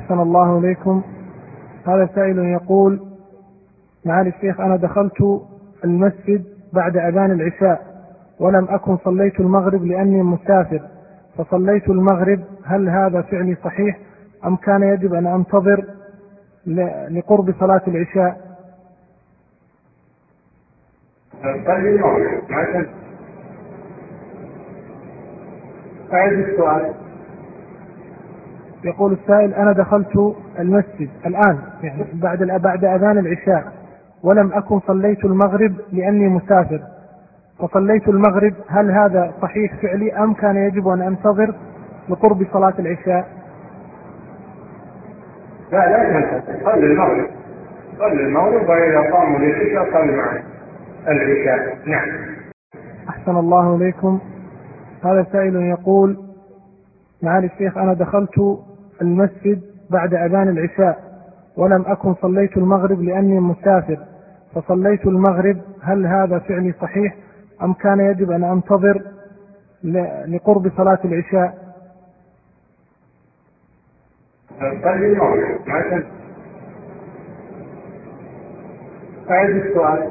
أحسن الله إليكم. هذا سائل يقول: معالي الشيخ، أنا دخلت المسجد بعد أذان العشاء ولم أكن صليت المغرب لأني مسافر، فصليت المغرب، هل هذا فعلي صحيح أم كان يجب أن أنتظر لقرب صلاة العشاء؟ صلي المغرب. أعيد السؤال. يقول السائل: أنا دخلت المسجد الآن يعني بعد أذان العشاء ولم أكن صليت المغرب لأني مسافر، فصليت المغرب، هل هذا صحيح فعلي أم كان يجب أن أنتظر لقرب صلاة العشاء؟ لا تنسى، صلي المغرب. صلي المغرب، وإذا قاموا للعشاء صلي معي العشاء. نعم. أحسن الله إليكم. هذا سائل يقول: معالي الشيخ، أنا دخلت المسجد بعد أذان العشاء ولم أكن صليت المغرب لأني مسافر، فصليت المغرب، هل هذا فعلي صحيح أم كان يجب أن أنتظر لقرب صلاة العشاء؟ صلي المغرب. أعيد السؤال.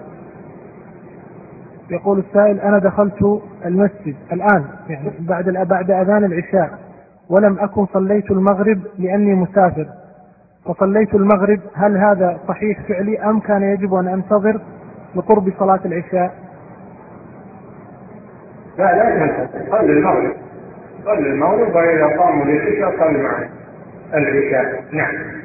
يقول السائل: أنا دخلت المسجد الآن يعني بعد أذان العشاء ولم أكن صليت المغرب لأني مسافر، فصليت المغرب، هل هذا صحيح فعلي أم كان يجب أن أنتظر لقرب صلاة العشاء؟ لا تنسى، صلي المغرب. صلي المغرب، وإذا قاموا للعشاء صلي معي العشاء. نعم.